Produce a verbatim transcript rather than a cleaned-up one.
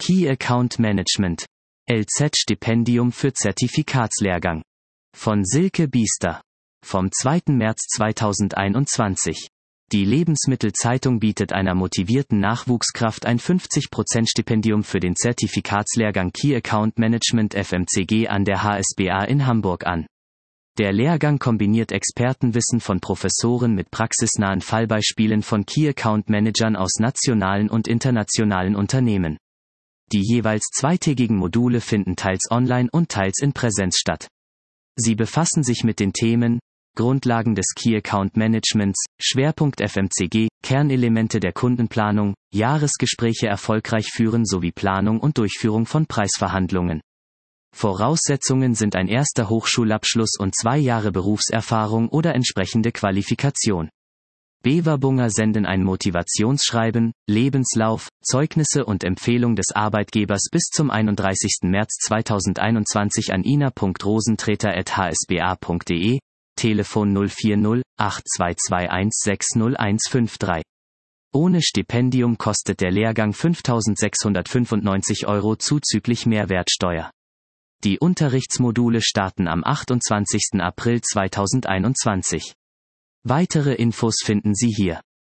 Key Account Management. L Z-Stipendium für Zertifikatslehrgang. Von Silke Biester. Vom zweiten März zweitausendeinundzwanzig. Die Lebensmittelzeitung bietet einer motivierten Nachwuchskraft ein fünfzig Prozent Stipendium für den Zertifikatslehrgang Key Account Management F M C G an der H S B A in Hamburg an. Der Lehrgang kombiniert Expertenwissen von Professoren mit praxisnahen Fallbeispielen von Key Account Managern aus nationalen und internationalen Unternehmen. Die jeweils zweitägigen Module finden teils online und teils in Präsenz statt. Sie befassen sich mit den Themen Grundlagen des Key Account Managements, Schwerpunkt F M C G, Kernelemente der Kundenplanung, Jahresgespräche erfolgreich führen sowie Planung und Durchführung von Preisverhandlungen. Voraussetzungen sind ein erster Hochschulabschluss und zwei Jahre Berufserfahrung oder entsprechende Qualifikation. Bewerbungen senden ein Motivationsschreiben, Lebenslauf, Zeugnisse und Empfehlung des Arbeitgebers bis zum einunddreißigsten März zweitausendeinundzwanzig an ina punkt rosentreter at h s b a punkt d e, Telefon null vier null, acht zwei zwei eins sechs null eins fünf drei. Ohne Stipendium kostet der Lehrgang fünftausendsechshundertfünfundneunzig Euro zuzüglich Mehrwertsteuer. Die Unterrichtsmodule starten am achtundzwanzigsten April zweitausendeinundzwanzig. Weitere Infos finden Sie hier.